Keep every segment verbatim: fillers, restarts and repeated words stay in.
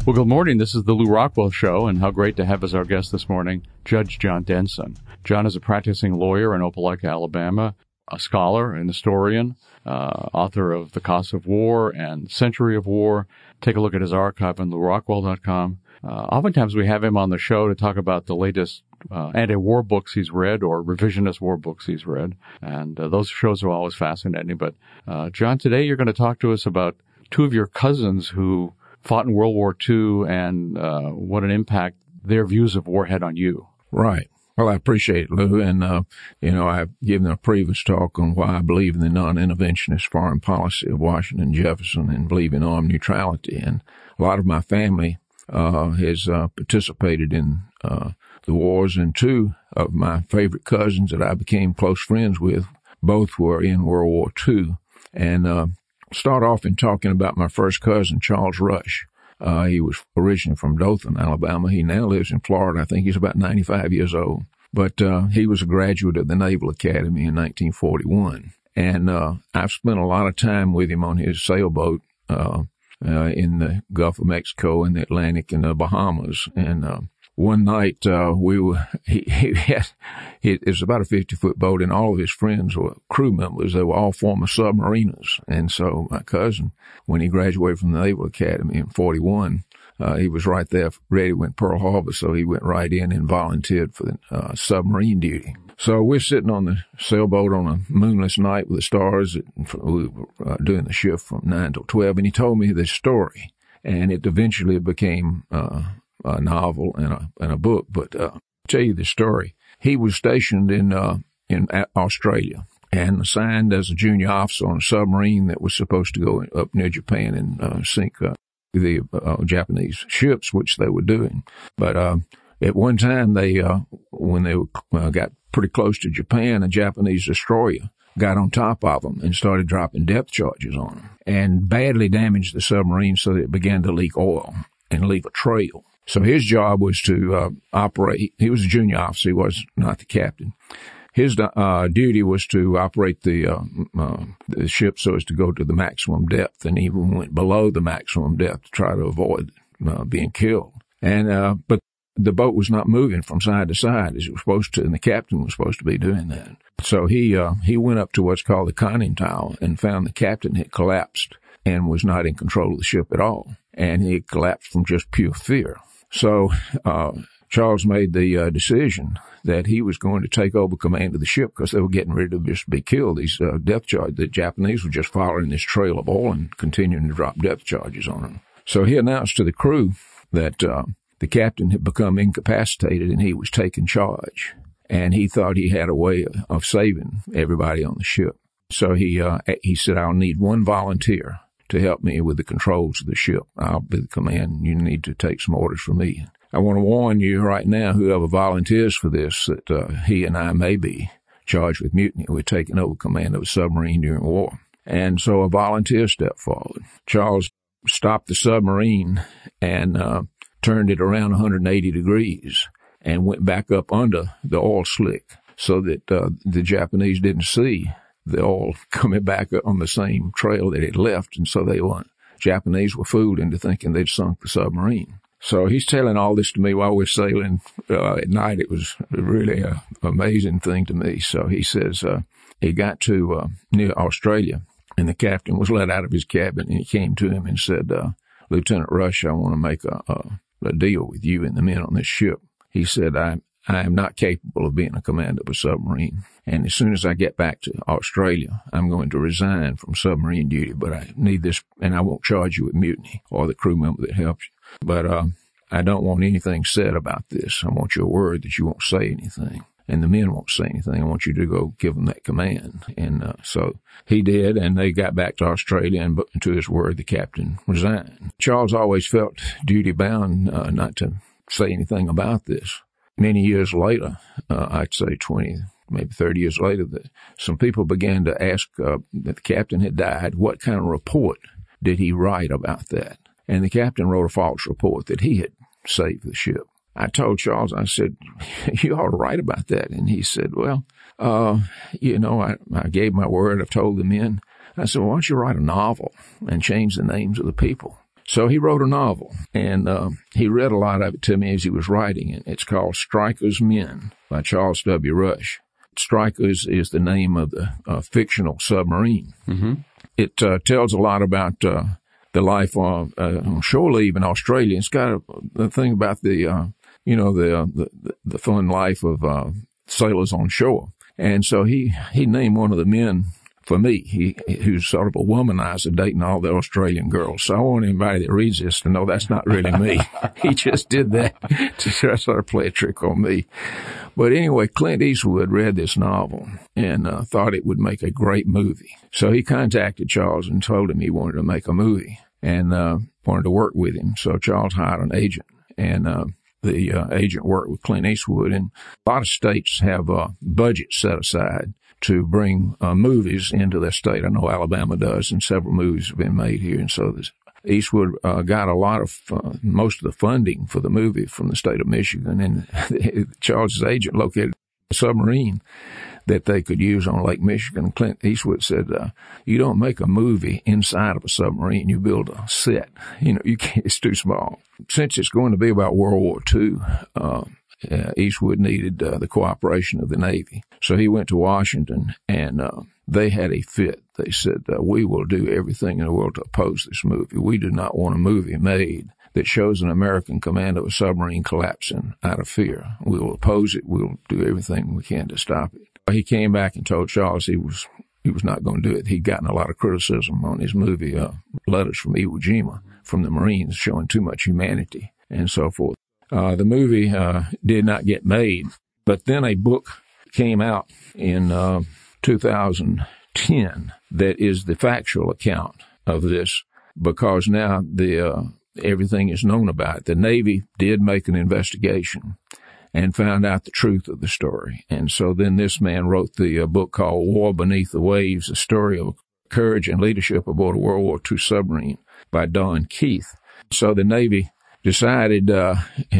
Well, good morning. This is the Lou Rockwell Show, and how great to have as our guest this morning Judge John Denson. John is a practicing lawyer in Opelika, Alabama, a scholar, an historian, uh, author of The Cost of War and Century of War. Take a look at his archive on lou rockwell dot com. Uh, oftentimes we have him on the show to talk about the latest uh, anti-war books he's read or revisionist war books he's read, and uh, those shows are always fascinating. But, uh, John, today you're going to talk to us about two of your cousins who fought in World War Two and uh, what an impact their views of war had on you. Right. Well, I appreciate it, Lou. And, uh, you know, I've given a previous talk on why I believe in the non-interventionist foreign policy of Washington and Jefferson and believe in armed neutrality. And a lot of my family uh, has uh, participated in uh, the wars. And two of my favorite cousins that I became close friends with, both were in World War Two. And uh start off in talking about my first cousin, Charles Rush. Uh, he was originally from Dothan, Alabama. He now lives in Florida. I think he's about ninety-five years old. But uh, he was a graduate of the Naval Academy in nineteen forty-one. And uh, I've spent a lot of time with him on his sailboat uh, uh, in the Gulf of Mexico and the Atlantic and the Bahamas. And uh, one night uh, we were, he, he had, it was about a fifty-foot boat, and all of his friends were crew members. They were all former submariners. And so my cousin, when he graduated from the Naval Academy in forty-one, uh, he was right there ready when Pearl Harbor, so he went right in and volunteered for the uh, submarine duty. So we're sitting on the sailboat on a moonless night with the stars. We were uh, doing the shift from nine till twelve, and he told me this story, and it eventually became uh a novel and a, and a book. But, uh, I'll tell you the story. He was stationed in, uh, in Australia and assigned as a junior officer on a submarine that was supposed to go up near Japan and, uh, sink, uh, the, uh, Japanese ships, which they were doing. But, uh, at one time they, uh, when they uh, got pretty close to Japan, a Japanese destroyer got on top of them and started dropping depth charges on them and badly damaged the submarine so that it began to leak oil and leave a trail. So his job was to uh, operate. He was a junior officer. He was not the captain. His uh, duty was to operate the, uh, uh, the ship so as to go to the maximum depth, and even went below the maximum depth to try to avoid uh, being killed. And uh, but the boat was not moving from side to side as it was supposed to, and the captain was supposed to be doing that. So he uh, he went up to what's called the conning tower and found the captain had collapsed and was not in control of the ship at all, and he collapsed from just pure fear. So, uh, Charles made the uh, decision that he was going to take over command of the ship because they were getting ready to just be killed. These uh, depth charges, the Japanese were just following this trail of oil and continuing to drop depth charges on them. So he announced to the crew that uh, the captain had become incapacitated and he was taking charge. And he thought he had a way of saving everybody on the ship. So he uh, he said, I'll need one volunteer to help me with the controls of the ship. I'll be the command. You need to take some orders from me. I want to warn you right now, whoever volunteers for this, that uh, he and I may be charged with mutiny. We're taking over command of a submarine during war. And so a volunteer stepped forward. Charles stopped the submarine and uh, turned it around one hundred eighty degrees and went back up under the oil slick so that uh, the Japanese didn't see the oil coming back on the same trail that it left. And so they were, Japanese were fooled into thinking they'd sunk the submarine. So he's telling all this to me while we're sailing uh, at night. It was really an amazing thing to me. So he says uh, he got to uh, near Australia, and the captain was let out of his cabin, and he came to him and said, uh, Lieutenant Rush, I want to make a, a, a deal with you and the men on this ship. He said, I I am not capable of being a commander of a submarine. And as soon as I get back to Australia, I'm going to resign from submarine duty, but I need this, and I won't charge you with mutiny or the crew member that helps you. But, uh, I don't want anything said about this. I want your word that you won't say anything. And the men won't say anything. I want you to go give them that command. And, uh, so he did, and they got back to Australia, and to his word, the captain resigned. Charles always felt duty bound, uh, not to say anything about this. Many years later, uh, I'd say twenty, maybe thirty years later, that some people began to ask, uh, that the captain had died, what kind of report did he write about that? And the captain wrote a false report that he had saved the ship. I told Charles, I said, you ought to write about that. And he said, well, uh, you know, I, I gave my word. I've told the men. I said, well, why don't you write a novel and change the names of the people? So he wrote a novel, and uh, he read a lot of it to me as he was writing it. It's called Stryker's Men by Charles W. Rush. Stryker's is the name of the uh, fictional submarine. Mm-hmm. It uh, tells a lot about uh, the life on, uh, on shore leave in Australia. It's got a, a thing about the, uh, you know, the, uh, the the fun life of uh, sailors on shore. And so he, he named one of the men for me, he, who's sort of a womanizer dating all the Australian girls. So I want anybody that reads this to know that's not really me. He just did that to sort of play a trick on me. But anyway, Clint Eastwood read this novel and uh, thought it would make a great movie. So he contacted Charles and told him he wanted to make a movie and uh, wanted to work with him. So Charles hired an agent, and uh, the uh, agent worked with Clint Eastwood. And a lot of states have uh, budgets set aside to bring uh, movies into their state. I know Alabama does, and several movies have been made here. And so this, Eastwood uh, got a lot of, uh, most of the funding for the movie from the state of Michigan. And Charles's agent located a submarine that they could use on Lake Michigan. Clint Eastwood said, uh, you don't make a movie inside of a submarine. You build a set. You know, you can't, it's too small. Since it's going to be about World War Two, uh, Uh, Eastwood needed uh, the cooperation of the Navy. So he went to Washington, and uh, they had a fit. They said, uh, we will do everything in the world to oppose this movie. We do not want a movie made that shows an American command of a submarine collapsing out of fear. We will oppose it. We'll do everything we can to stop it. He came back and told Charles he was he was not going to do it. He'd gotten a lot of criticism on his movie, uh, Letters from Iwo Jima, from the Marines, showing too much humanity and so forth. Uh, the movie uh, did not get made, but then a book came out in uh, two thousand ten that is the factual account of this, because now the uh, everything is known about it. The Navy did make an investigation and found out the truth of the story. And so then this man wrote the uh, book called War Beneath the Waves, a story of courage and leadership aboard a World War Two submarine by Don Keith. So the Navy decided uh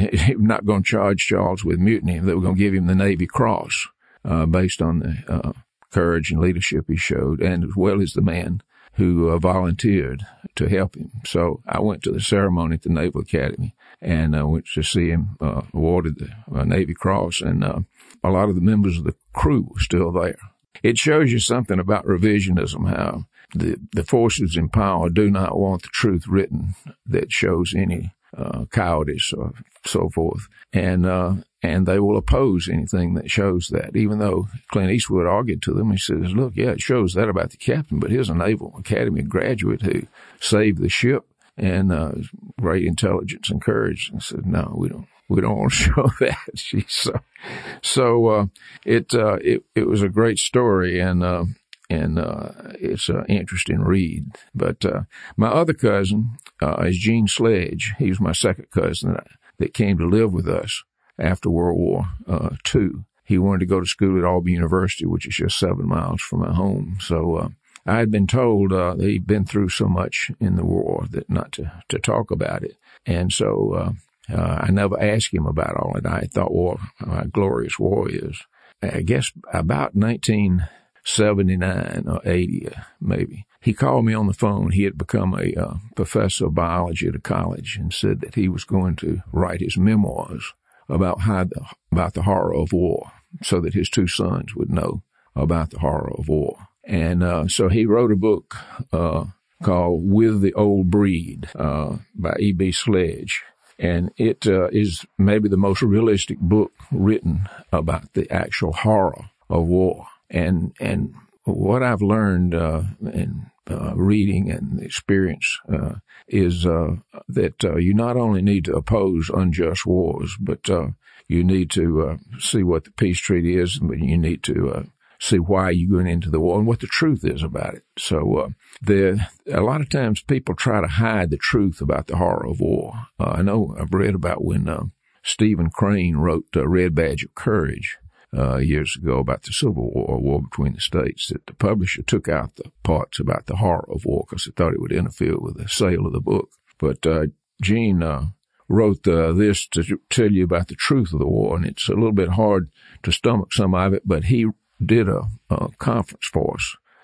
not going to charge Charles with mutiny. They were going to give him the Navy Cross uh based on the uh courage and leadership he showed, and as well as the man who uh, volunteered to help him. So I went to the ceremony at the Naval Academy and uh, went to see him uh, awarded the uh, Navy Cross, and uh, a lot of the members of the crew were still there. It shows you something about revisionism, how the, the forces in power do not want the truth written that shows any Uh, cowardice or so forth. And, uh, and they will oppose anything that shows that, even though Clint Eastwood argued to them. He says, look, yeah, it shows that about the captain, but here's a Naval Academy graduate who saved the ship and, uh, great intelligence and courage. And said, no, we don't, we don't want to show that. so, so, uh, it, uh, it, it was a great story, and, uh, And, uh, it's an interesting read. But, uh, my other cousin, uh, is Gene Sledge. He was my second cousin that, that came to live with us after World War, uh, Two. He wanted to go to school at Auburn University, which is just seven miles from my home. So, uh, I had been told, uh, that he'd been through so much in the war that not to, to talk about it. And so, uh, uh, I never asked him about all that. I thought, war, how glorious war is. I guess about nineteen seventy-nine or eighty, uh, maybe. He called me on the phone. He had become a uh, professor of biology at a college and said that he was going to write his memoirs about how the, about the horror of war, so that his two sons would know about the horror of war. And uh, so he wrote a book uh, called With the Old Breed uh, by E B Sledge. And it uh, is maybe the most realistic book written about the actual horror of war. And, and what I've learned, uh, in, uh, reading and experience, uh, is, uh, that, uh, you not only need to oppose unjust wars, but, uh, you need to, uh, see what the peace treaty is, but you need to, uh, see why you're going into the war and what the truth is about it. So, uh, there, a lot of times people try to hide the truth about the horror of war. Uh, I know I've read about when, uh, Stephen Crane wrote, uh, Red Badge of Courage. Uh, years ago about the Civil War, war between the states, that the publisher took out the parts about the horror of war because they thought it would interfere with the sale of the book. But, uh, Gene, uh, wrote, uh, this to tell you about the truth of the war, and it's a little bit hard to stomach some of it, but he did a, a conference for us,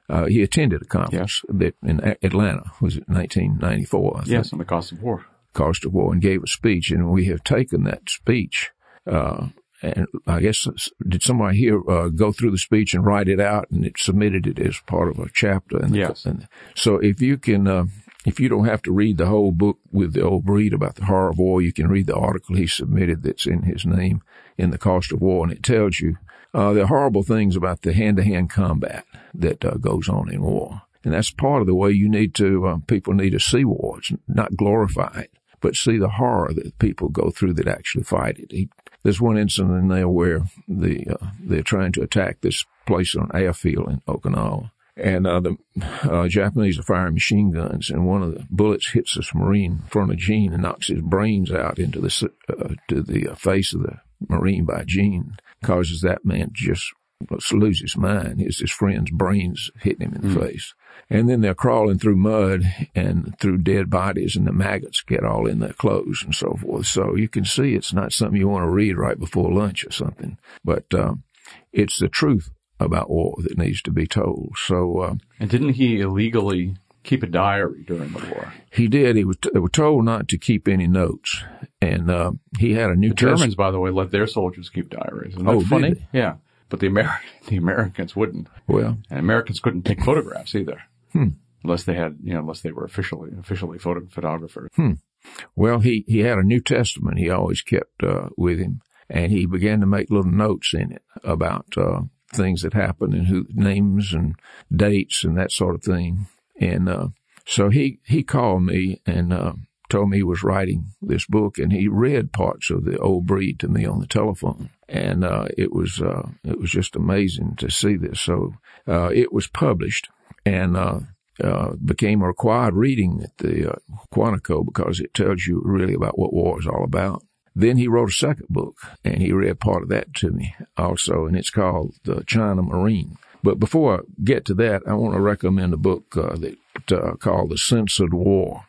Uh, he attended a conference yes. that in Atlanta, was it nineteen ninety-four? I think, yes, on the cost of war. Cost of war, and gave a speech, and we have taken that speech. Uh, and I guess did somebody here uh, go through the speech and write it out, and it submitted it as part of a chapter? And yes. The, and so if you can. Uh, If you don't have to read the whole book with the old Breed about the horror of war, you can read the article he submitted that's in his name in the Cost of War, and it tells you uh, the horrible things about the hand-to-hand combat that uh, goes on in war. And that's part of the way you need to, uh, people need to see wars, not glorify it, but see the horror that people go through that actually fight it. He, there's one incident in there where the uh, they're trying to attack this place on an airfield in Okinawa. And uh, the uh, Japanese are firing machine guns, and one of the bullets hits this Marine in front of Gene and knocks his brains out into the uh, to the uh, face of the Marine by Gene, causes that man to just lose his mind. It's his friend's brains hitting him in the mm. face. And then they're crawling through mud and through dead bodies, and the maggots get all in their clothes and so forth. So you can see it's not something you want to read right before lunch or something, but uh, it's the truth about war that needs to be told. So, uh, and didn't he illegally keep a diary during the war? He did. He was t- they were told not to keep any notes, and uh, he had a new. The Germans, test- by the way, let their soldiers keep diaries. Isn't that oh, funny? Did they? Yeah, but the Amer- the Americans wouldn't. Well, and Americans couldn't take photographs either, hmm. unless they had, you know, unless they were officially officially photo- photographers. Hmm. Well, he he had a New Testament he always kept uh, with him, and he began to make little notes in it about. Uh, things that happened and who names and dates and that sort of thing. And, uh, so he, he called me and, uh, told me he was writing this book, and he read parts of the old Breed to me on the telephone. And, uh, it was, uh, it was just amazing to see this. So, uh, it was published and, uh, uh, became a required reading at the, uh, Quantico because it tells you really about what war is all about. Then he wrote a second book, and he read part of that to me also, and it's called The China Marine. But before I get to that, I want to recommend a book uh, that uh, called The Censored War,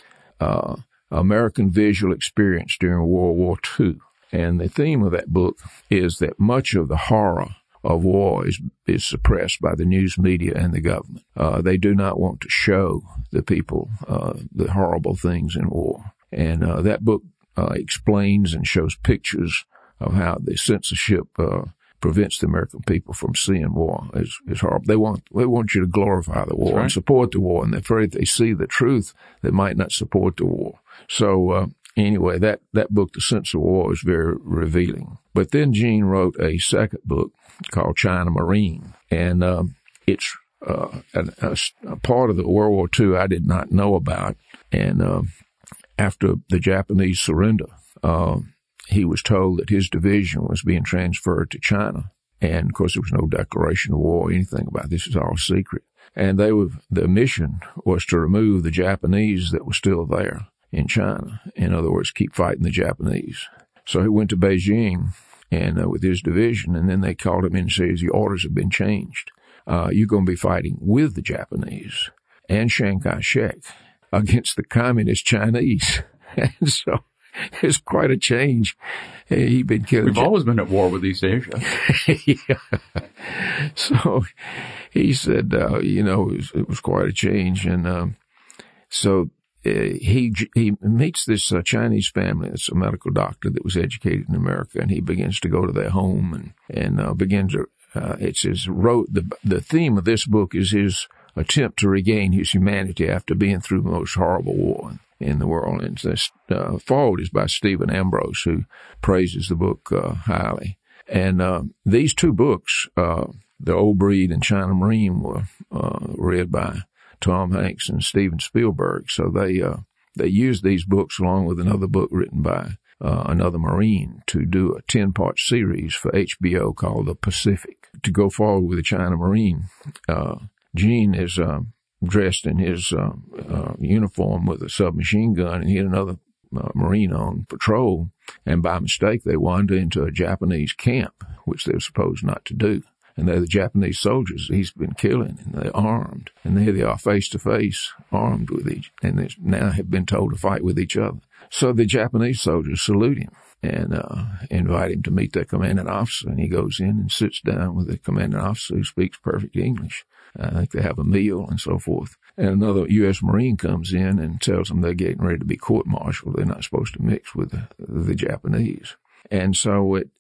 uh, American Visual Experience During World War Two. And the theme of that book is that much of the horror of war is, is suppressed by the news media and the government. Uh, they do not want to show the people uh, the horrible things in war. And uh, that book Uh, explains and shows pictures of how the censorship uh, prevents the American people from seeing war. It's, it's horrible. They want they want you to glorify the war right. and support the war, and they're afraid they see the truth, they might not support the war. So uh, anyway, that that book, The Censored War, is very revealing. But then Gene wrote a second book called China Marine, and um, it's uh, a, a, a part of the World War Two I did not know about, and. Uh, After the Japanese surrender, uh, he was told that his division was being transferred to China. And, of course, there was no declaration of war or anything about this. It's all secret. And they were, the mission was to remove the Japanese that were still there in China. In other words, keep fighting the Japanese. So he went to Beijing and uh, with his division, and then they called him in and said, the orders have been changed. Uh, you're going to be fighting with the Japanese and Chiang Kai-shek against the communist Chinese. And so it's quite a change. He'd been killed. We've always been at war with East Asia. Yeah. So he said, uh, you know, it was, it was quite a change. And, um, so uh, he, he meets this uh, Chinese family. It's a medical doctor that was educated in America, and he begins to go to their home and, and, uh, begins to, uh, it's his wrote, the, the theme of this book is his attempt to regain his humanity after being through the most horrible war in the world. And this uh, forward is by Stephen Ambrose, who praises the book uh, highly. And uh, these two books, uh, The Old Breed and China Marine, were uh, read by Tom Hanks and Steven Spielberg. So they uh, they used these books along with another book written by uh, another Marine to do a ten-part series for H B O called The Pacific. To go forward with the China Marine, uh, Gene is uh, dressed in his uh, uh, uniform with a submachine gun, and he had another uh, Marine on patrol, and by mistake they wandered into a Japanese camp, which they were supposed not to do. and they're the Japanese soldiers he's been killing, and they're armed, and there they are face to face, armed with each, and they now have been told to fight with each other. So the Japanese soldiers salute him and uh, invite him to meet their commanding officer, and he goes in and sits down with the commanding officer who speaks perfect English. I think they have a meal and so forth. And another U S Marine comes in and tells them they're getting ready to be court-martialed. They're not supposed to mix with the, the Japanese. And so it,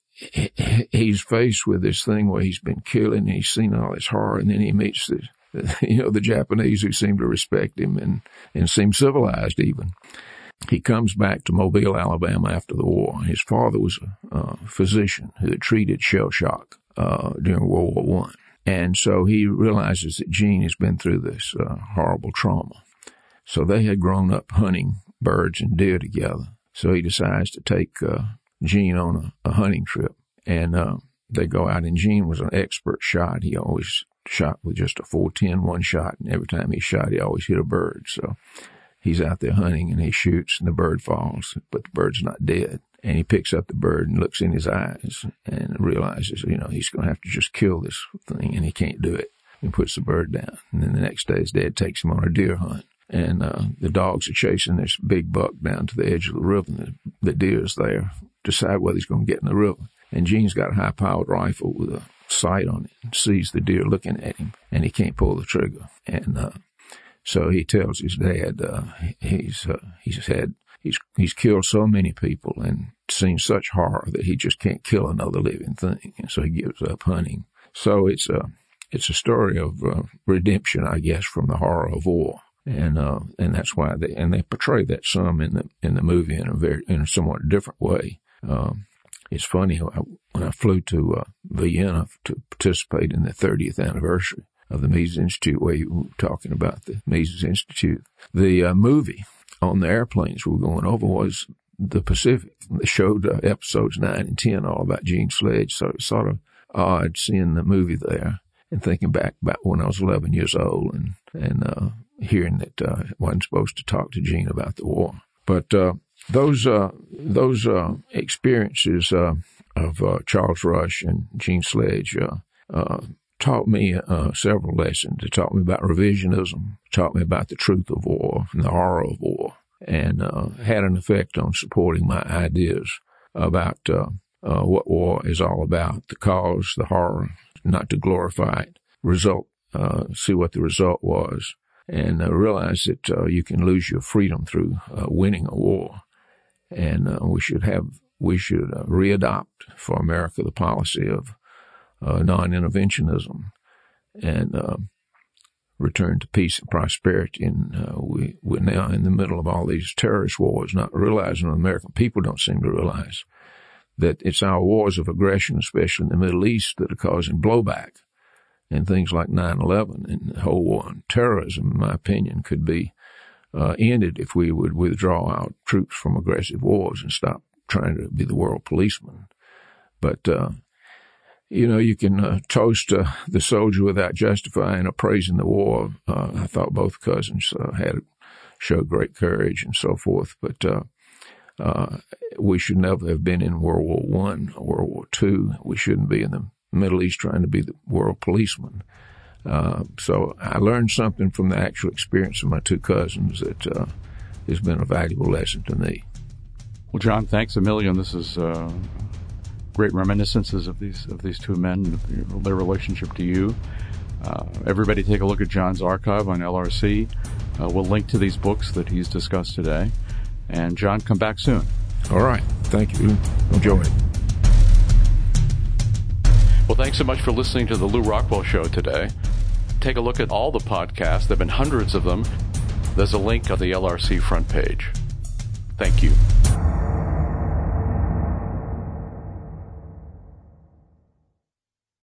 he's faced with this thing where he's been killing, and he's seen all this horror, and then he meets the, you know, the Japanese who seem to respect him and, and seem civilized even. He comes back to Mobile, Alabama after the war. His father was a uh, physician who had treated shell shock uh, during World War One. And so he realizes that Gene has been through this uh, horrible trauma. So they had grown up hunting birds and deer together. So he decides to take uh, Gene on a, a hunting trip. And uh, they go out, and Gene was an expert shot. He always shot with just a four ten, one shot, and every time he shot, he always hit a bird. So he's out there hunting, and he shoots, and the bird falls, but the bird's not dead. And he picks up the bird and looks in his eyes and realizes, you know, he's going to have to just kill this thing, and he can't do it. He puts the bird down. And then the next day his dad takes him on a deer hunt. And uh, the dogs are chasing this big buck down to the edge of the river, and the, the deer's there, decide whether he's going to get in the river. And Gene's got a high-powered rifle with a sight on it and sees the deer looking at him, and he can't pull the trigger. And uh, so he tells his dad uh, he's uh, he's had He's, he's killed so many people and seen such horror that he just can't kill another living thing. And so he gives up hunting. So it's a, it's a story of uh, redemption, I guess, from the horror of war. And, uh, and that's why they, and they portray that some in the, in the movie in a very, in a somewhat different way. Um, it's funny, when I flew to uh, Vienna to participate in the thirtieth anniversary of the Mises Institute, where you were talking about the Mises Institute, the uh, movie on the airplanes we were going over was the Pacific. They showed uh, episodes nine and ten all about Gene Sledge, so it's sort of odd seeing the movie there and thinking back about when I was eleven years old and, and uh, hearing that uh, I wasn't supposed to talk to Gene about the war. But uh, those uh, those uh, experiences uh, of uh, Charles Rush and Gene Sledge uh, uh, taught me uh, several lessons. It taught me about revisionism, taught me about the truth of war and the horror of war, and uh, had an effect on supporting my ideas about uh, uh, what war is all about, the cause, the horror, not to glorify it, result, uh, see what the result was, and uh, realize that uh, you can lose your freedom through uh, winning a war. And uh, we should have, we should uh, readopt for America the policy of Uh, non-interventionism, and uh, return to peace and prosperity. And uh, we, we're now in the middle of all these terrorist wars, not realizing the American people don't seem to realize that it's our wars of aggression, especially in the Middle East, that are causing blowback. And things like nine eleven and the whole war on terrorism, in my opinion, could be uh, ended if we would withdraw our troops from aggressive wars and stop trying to be the world policeman. But uh, You know, you can uh, toast uh, the soldier without justifying or praising the war. Uh, I thought both cousins uh, had showed great courage and so forth. But uh, uh, we should never have been in World War One or World War Two. We shouldn't be in the Middle East trying to be the world policeman. Uh, so I learned something from the actual experience of my two cousins that uh, has been a valuable lesson to me. Well, John, thanks a million. This is uh, great reminiscences of these of these two men, their relationship to you. Uh, everybody take a look at John's archive on L R C. Uh, we'll link to these books that he's discussed today. And John, come back soon. All right. Thank you. Enjoy it. Well, thanks so much for listening to the Lew Rockwell Show today. Take a look at all the podcasts. There have been hundreds of them. There's a link on the L R C front page. Thank you.